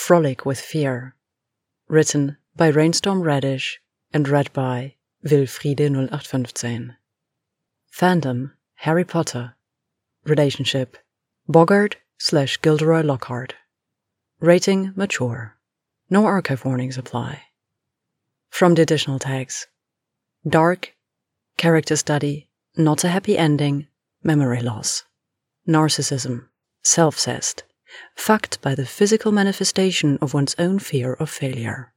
Frolic with Fear. Written by Rainstorm Radish and read by Wilfriede 0815. Fandom: Harry Potter. Relationship: Boggart/Gilderoy Lockhart. Rating: Mature. No archive warnings apply. From the additional tags: Dark, Character Study, Not a Happy Ending, Memory Loss. Narcissism, Self-cessed, fucked by the physical manifestation of one's own fear of failure.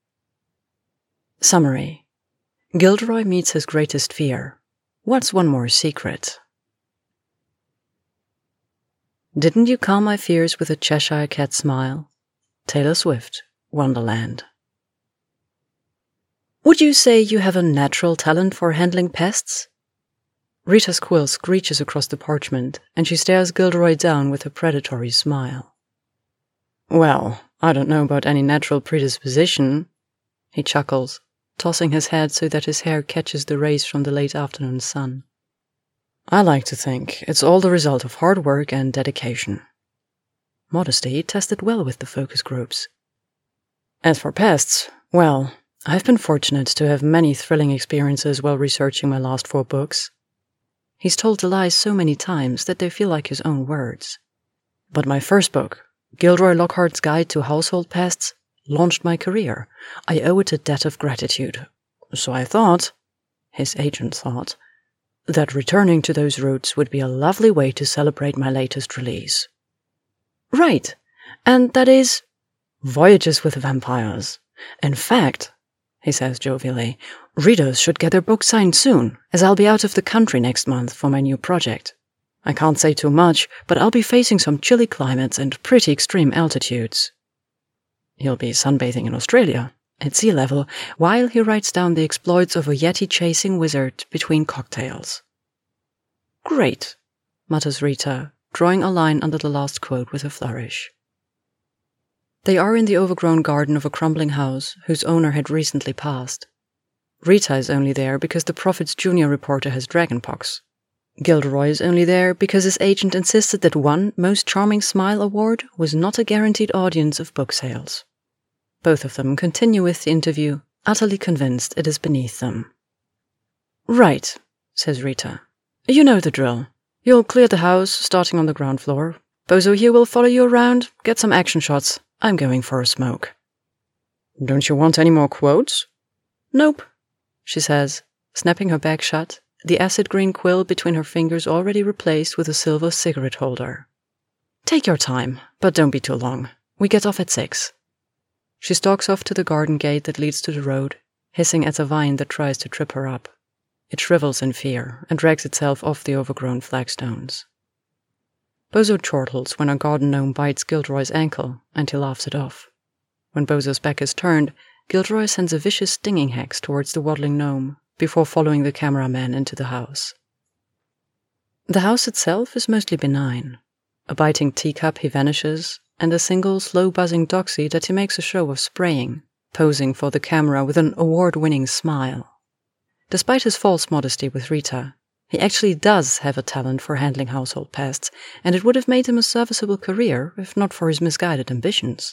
Summary: Gilderoy meets his greatest fear. What's one more secret? Didn't you calm my fears with a Cheshire Cat smile? Taylor Swift, Wonderland. Would you say you have a natural talent for handling pests? Rita's quill screeches across the parchment, and she stares Gilderoy down with a predatory smile. Well, I don't know about any natural predisposition, he chuckles, tossing his head so that his hair catches the rays from the late afternoon sun. I like to think it's all the result of hard work and dedication. Modesty tested well with the focus groups. As for pests, well, I've been fortunate to have many thrilling experiences while researching my last 4 books. He's told the lies so many times that they feel like his own words. But my first book, Gilderoy Lockhart's Guide to Household Pests, launched my career. I owe it a debt of gratitude. So I thought, his agent thought, that returning to those roots would be a lovely way to celebrate my latest release. Right, and that is Voyages with Vampires. In fact, he says jovially, readers should get their book signed soon, as I'll be out of the country next month for my new project. I can't say too much, but I'll be facing some chilly climates and pretty extreme altitudes. He'll be sunbathing in Australia, at sea level, while he writes down the exploits of a Yeti-chasing wizard between cocktails. Great, mutters Rita, drawing a line under the last quote with a flourish. They are in the overgrown garden of a crumbling house whose owner had recently passed. Rita is only there because the Prophet's junior reporter has dragonpox. Gilderoy is only there because his agent insisted that one Most Charming Smile award was not a guaranteed audience of book sales. Both of them continue with the interview, utterly convinced it is beneath them. Right, says Rita. You know the drill. You'll clear the house, starting on the ground floor. Bozo here will follow you around, get some action shots. I'm going for a smoke. Don't you want any more quotes? Nope, she says, snapping her bag shut, the acid green quill between her fingers already replaced with a silver cigarette holder. Take your time, but don't be too long. We get off at 6. She stalks off to the garden gate that leads to the road, hissing at a vine that tries to trip her up. It shrivels in fear and drags itself off the overgrown flagstones. Bozo chortles when a garden gnome bites Gilderoy's ankle, and he laughs it off. When Bozo's back is turned, Gilderoy sends a vicious stinging hex towards the waddling gnome, before following the cameraman into the house. The house itself is mostly benign. A biting teacup he vanishes, and a single slow-buzzing doxy that he makes a show of spraying, posing for the camera with an award-winning smile. Despite his false modesty with Rita, he actually does have a talent for handling household pests, and it would have made him a serviceable career if not for his misguided ambitions.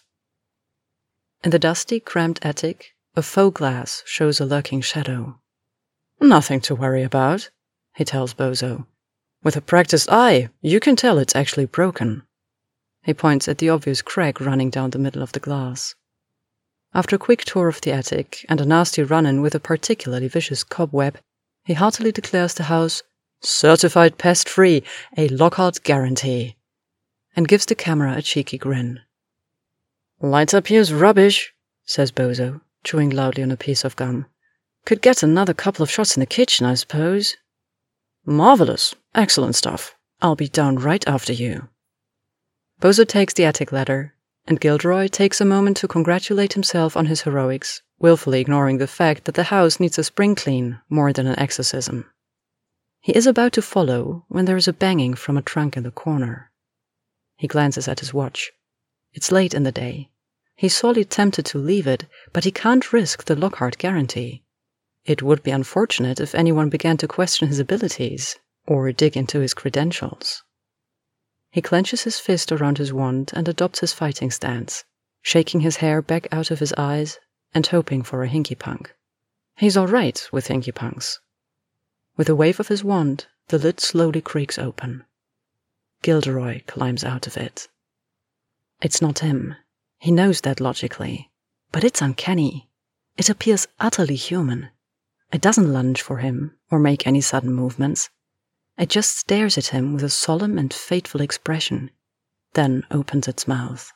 In the dusty, cramped attic, a faux glass shows a lurking shadow. Nothing to worry about, he tells Bozo. With a practiced eye, you can tell it's actually broken. He points at the obvious crack running down the middle of the glass. After a quick tour of the attic and a nasty run-in with a particularly vicious cobweb, he heartily declares the house certified pest-free, a Lockhart guarantee, and gives the camera a cheeky grin. Light up here's rubbish, says Bozo, chewing loudly on a piece of gum. Could get another couple of shots in the kitchen, I suppose. Marvelous. Excellent stuff. I'll be down right after you. Bozo takes the attic ladder, and Gilderoy takes a moment to congratulate himself on his heroics, willfully ignoring the fact that the house needs a spring clean more than an exorcism. He is about to follow when there is a banging from a trunk in the corner. He glances at his watch. It's late in the day. He's sorely tempted to leave it, but he can't risk the Lockhart guarantee. It would be unfortunate if anyone began to question his abilities or dig into his credentials. He clenches his fist around his wand and adopts his fighting stance, shaking his hair back out of his eyes and hoping for a hinky-punk. He's all right with hinky-punks. With a wave of his wand, the lid slowly creaks open. Gilderoy climbs out of it. It's not him. He knows that logically. But it's uncanny. It appears utterly human. It doesn't lunge for him or make any sudden movements. It just stares at him with a solemn and fateful expression, then opens its mouth.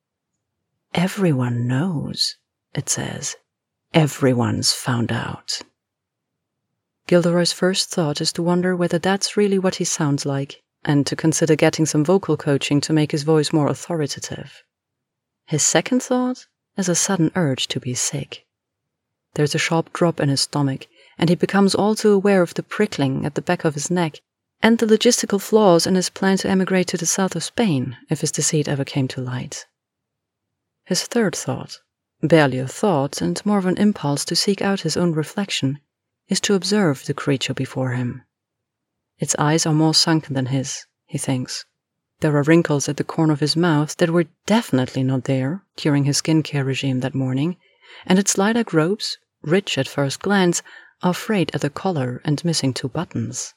Everyone knows, it says. Everyone's found out. Gilderoy's first thought is to wonder whether that's really what he sounds like, and to consider getting some vocal coaching to make his voice more authoritative. His second thought is a sudden urge to be sick. There's a sharp drop in his stomach, and he becomes all too aware of the prickling at the back of his neck and the logistical flaws in his plan to emigrate to the south of Spain if his deceit ever came to light. His third thought, barely a thought and more of an impulse to seek out his own reflection, is to observe the creature before him. Its eyes are more sunken than his, he thinks. There are wrinkles at the corner of his mouth that were definitely not there during his skincare regime that morning, and its lilac robes, rich at first glance, are frayed at the collar and missing 2 buttons.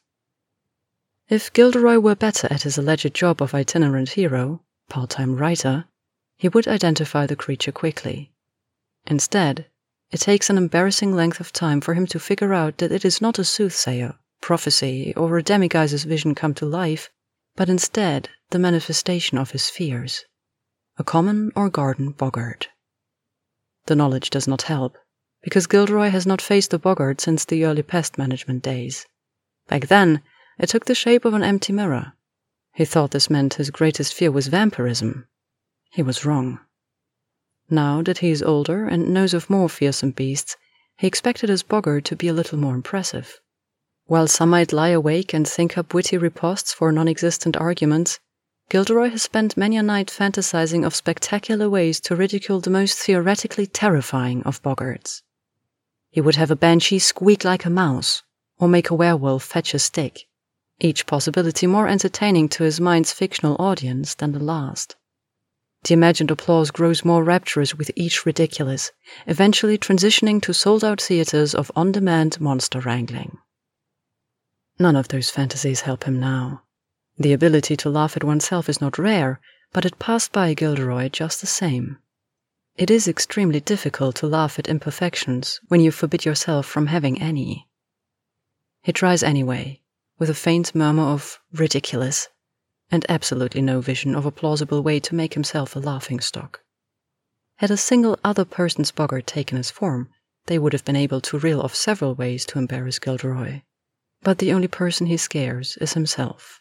If Gilderoy were better at his alleged job of itinerant hero, part-time writer, he would identify the creature quickly. Instead, it takes an embarrassing length of time for him to figure out that it is not a soothsayer, prophecy, or a demiguise's vision come to life, but instead the manifestation of his fears, a common or garden boggart. The knowledge does not help, because Gilderoy has not faced a boggart since the early pest management days. Back then, it took the shape of an empty mirror. He thought this meant his greatest fear was vampirism. He was wrong. Now that he is older and knows of more fearsome beasts, he expected his boggart to be a little more impressive. While some might lie awake and think up witty ripostes for non-existent arguments, Gilderoy has spent many a night fantasizing of spectacular ways to ridicule the most theoretically terrifying of boggarts. He would have a banshee squeak like a mouse, or make a werewolf fetch a stick, each possibility more entertaining to his mind's fictional audience than the last. The imagined applause grows more rapturous with each ridiculous, eventually transitioning to sold-out theaters of on-demand monster wrangling. None of those fantasies help him now. The ability to laugh at oneself is not rare, but it passed by Gilderoy just the same. It is extremely difficult to laugh at imperfections when you forbid yourself from having any. He tries anyway, with a faint murmur of ridiculous, and absolutely no vision of a plausible way to make himself a laughingstock. Had a single other person's boggart taken his form, they would have been able to reel off several ways to embarrass Gilderoy. But the only person he scares is himself.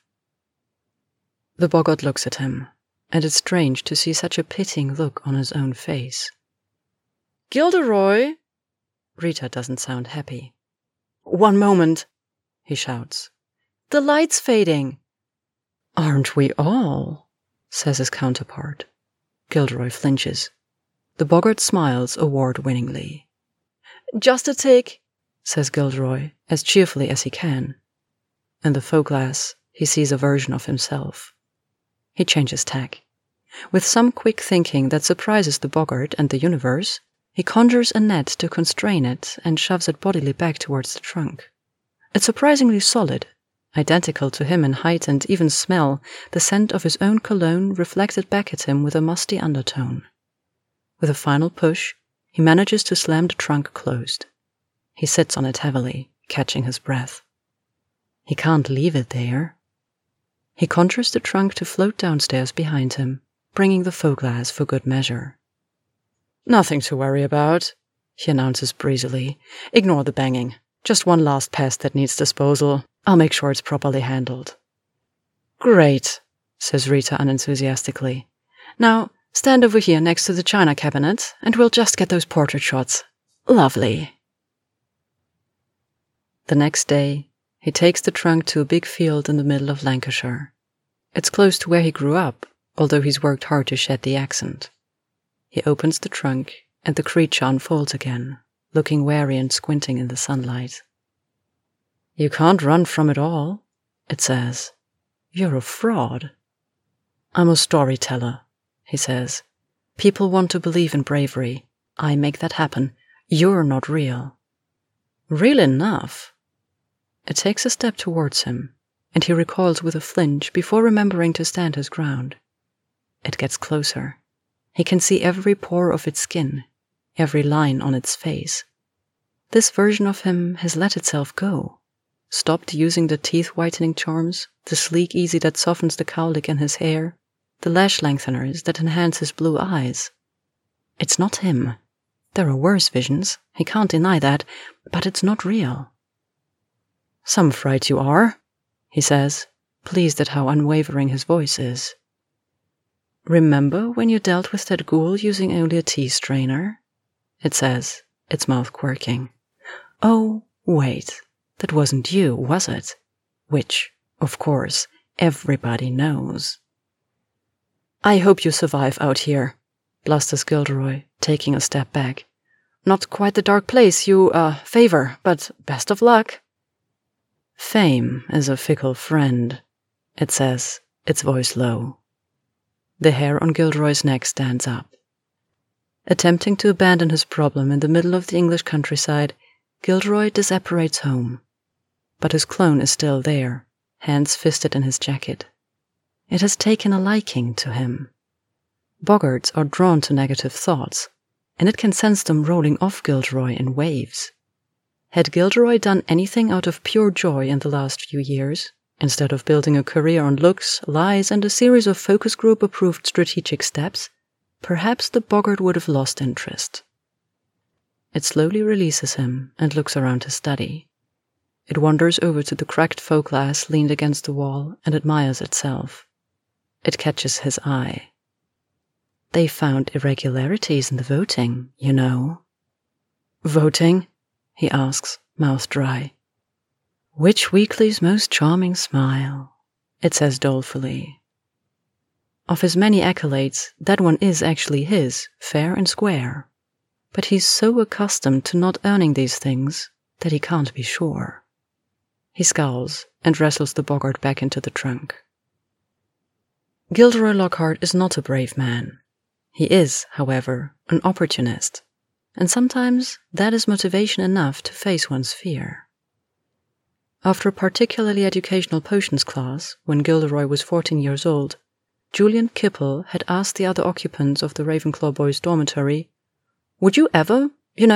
The boggart looks at him, and it's strange to see such a pitying look on his own face. "Gilderoy!" Rita doesn't sound happy. "One moment," he shouts. "The light's fading." "Aren't we all?" says his counterpart. Gilderoy flinches. The boggart smiles award-winningly. "Just a tick," says Gilderoy, as cheerfully as he can. In the faux glass, he sees a version of himself. He changes tack. With some quick thinking that surprises the boggart and the universe, he conjures a net to constrain it and shoves it bodily back towards the trunk. It's surprisingly solid, identical to him in height and even smell, the scent of his own cologne reflected back at him with a musty undertone. With a final push, he manages to slam the trunk closed. He sits on it heavily, catching his breath. He can't leave it there. He conjures the trunk to float downstairs behind him, bringing the faux glass for good measure. "Nothing to worry about," he announces breezily. "Ignore the banging. Just one last pest that needs disposal. I'll make sure it's properly handled." "Great," says Rita unenthusiastically. "Now, stand over here next to the china cabinet, and we'll just get those portrait shots. Lovely." The next day, he takes the trunk to a big field in the middle of Lancashire. It's close to where he grew up, although he's worked hard to shed the accent. He opens the trunk, and the creature unfolds again, looking wary and squinting in the sunlight. "You can't run from it all," it says. "You're a fraud." "I'm a storyteller," he says. People want to believe in bravery. I make that happen. You're not real. Real enough. It takes a step towards him, and he recoils with a flinch before remembering to stand his ground. It gets closer. He can see every pore of its skin, every line on its face. This version of him has let itself go, stopped using the teeth-whitening charms, the sleek easy that softens the cowlick in his hair, the lash lengtheners that enhance his blue eyes. It's not him. There are worse visions, he can't deny that, but it's not real. Some fright you are, he says, pleased at how unwavering his voice is. Remember when you dealt with that ghoul using only a tea strainer? It says, its mouth quirking. Oh, wait, that wasn't you, was it? Which, of course, everybody knows. I hope you survive out here, blusters Gilderoy, taking a step back. Not quite the dark place you, favor, but best of luck. Fame is a fickle friend, it says, its voice low. The hair on Gilderoy's neck stands up. Attempting to abandon his problem in the middle of the English countryside, Gilderoy disapparates home. But his clone is still there, hands fisted in his jacket. It has taken a liking to him. Boggarts are drawn to negative thoughts, and it can sense them rolling off Gilderoy in waves. Had Gilderoy done anything out of pure joy in the last few years, instead of building a career on looks, lies, and a series of focus group-approved strategic steps, perhaps the boggart would have lost interest. It slowly releases him and looks around his study. It wanders over to the cracked faux glass leaned against the wall and admires itself. It catches his eye. They found irregularities in the voting, you know. Voting? He asks, mouth dry. Which weekly's most charming smile? It says dolefully. Of his many accolades, that one is actually his, fair and square. But he's so accustomed to not earning these things that he can't be sure. He scowls and wrestles the boggart back into the trunk. Gilderoy Lockhart is not a brave man. He is, however, an opportunist, and sometimes that is motivation enough to face one's fear. After a particularly educational potions class, when Gilderoy was 14 years old, Julian Kipple had asked the other occupants of the Ravenclaw boys' dormitory, "Would you ever,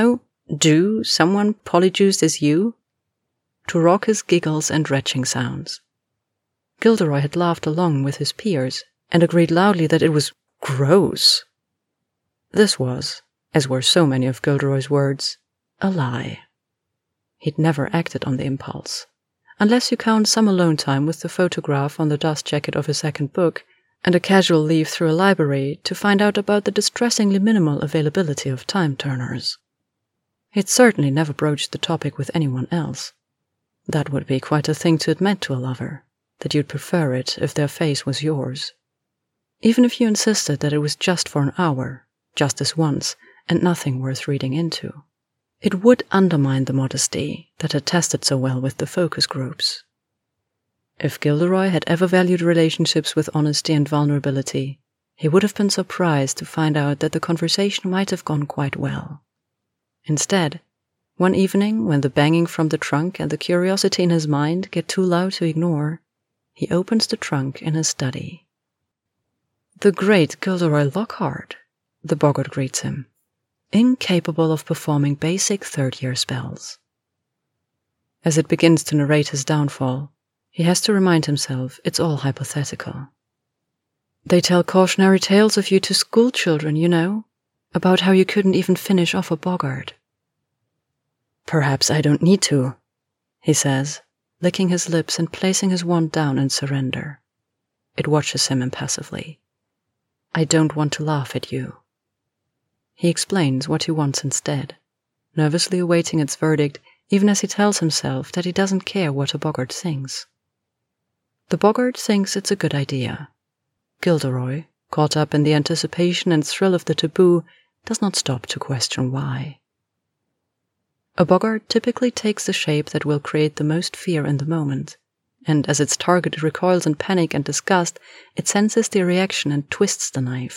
do someone polyjuiced as you?" To raucous giggles and retching sounds. Gilderoy had laughed along with his peers and agreed loudly that it was gross. This was, as were so many of Gilderoy's words, a lie. He'd never acted on the impulse, unless you count some alone time with the photograph on the dust jacket of his second book and a casual leaf through a library to find out about the distressingly minimal availability of time-turners. He'd certainly never broached the topic with anyone else. That would be quite a thing to admit to a lover, that you'd prefer it if their face was yours. Even if you insisted that it was just for an hour, just this once, and nothing worth reading into. It would undermine the modesty that had tested so well with the focus groups. If Gilderoy had ever valued relationships with honesty and vulnerability, he would have been surprised to find out that the conversation might have gone quite well. Instead, one evening, when the banging from the trunk and the curiosity in his mind get too loud to ignore, he opens the trunk in his study. The great Gilderoy Lockhart, the boggart greets him, incapable of performing basic third-year spells. As it begins to narrate his downfall, he has to remind himself it's all hypothetical. They tell cautionary tales of you to school children, about how you couldn't even finish off a boggart. Perhaps I don't need to, he says, licking his lips and placing his wand down in surrender. It watches him impassively. I don't want to laugh at you. He explains what he wants instead, nervously awaiting its verdict, even as he tells himself that he doesn't care what a boggart thinks. The boggart thinks it's a good idea. Gilderoy, caught up in the anticipation and thrill of the taboo, does not stop to question why. A boggart typically takes the shape that will create the most fear in the moment, and as its target recoils in panic and disgust, it senses the reaction and twists the knife,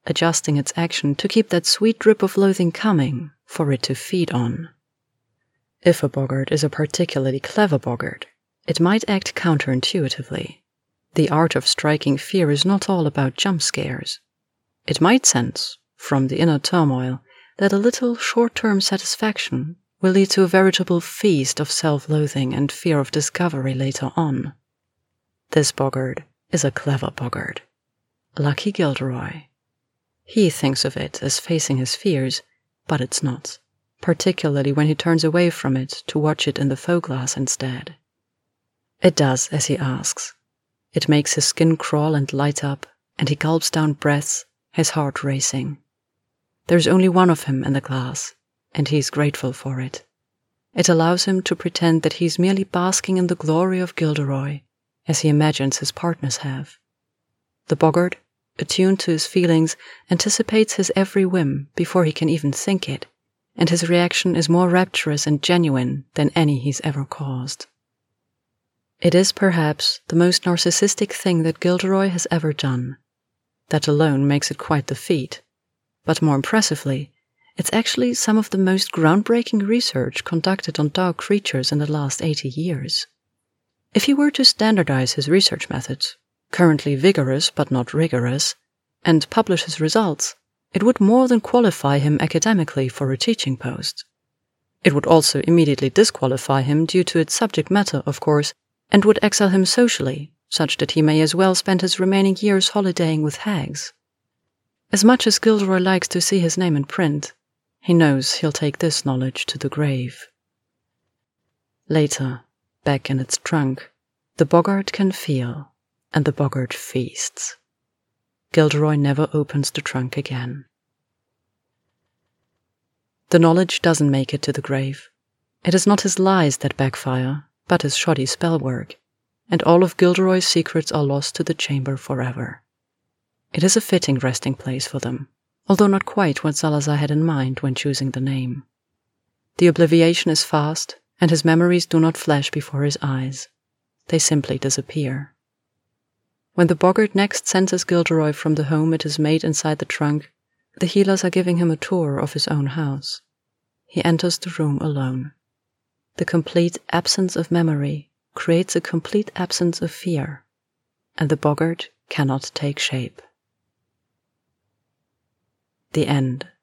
adjusting its action to keep that sweet drip of loathing coming for it to feed on. If a boggart is a particularly clever boggart, it might act counterintuitively. The art of striking fear is not all about jump scares. It might sense, from the inner turmoil, that a little short-term satisfaction will lead to a veritable feast of self-loathing and fear of discovery later on. This boggart is a clever boggart. Lucky Gilderoy. He thinks of it as facing his fears, but it's not, particularly when he turns away from it to watch it in the faux glass instead. It does as he asks. It makes his skin crawl and light up, and he gulps down breaths, his heart racing. There's only one of him in the glass, and he's grateful for it. It allows him to pretend that he's merely basking in the glory of Gilderoy, as he imagines his partners have. The boggart, attuned to his feelings, anticipates his every whim before he can even think it, and his reaction is more rapturous and genuine than any he's ever caused. It is perhaps the most narcissistic thing that Gilderoy has ever done. That alone makes it quite the feat. But more impressively, it's actually some of the most groundbreaking research conducted on dark creatures in the last 80 years. If he were to standardize his research methods, currently vigorous but not rigorous, and publish his results, it would more than qualify him academically for a teaching post. It would also immediately disqualify him due to its subject matter, of course, and would exile him socially, such that he may as well spend his remaining years holidaying with hags. As much as Gilderoy likes to see his name in print, he knows he'll take this knowledge to the grave. Later, back in its trunk, the boggart can feel, and the boggart feasts. Gilderoy never opens the trunk again. The knowledge doesn't make it to the grave. It is not his lies that backfire, but his shoddy spell work, and all of Gilderoy's secrets are lost to the chamber forever. It is a fitting resting place for them, although not quite what Salazar had in mind when choosing the name. The obliviation is fast, and his memories do not flash before his eyes. They simply disappear. When the boggart next senses Gilderoy from the home it has made inside the trunk, the healers are giving him a tour of his own house. He enters the room alone. The complete absence of memory creates a complete absence of fear, and the boggart cannot take shape. The end.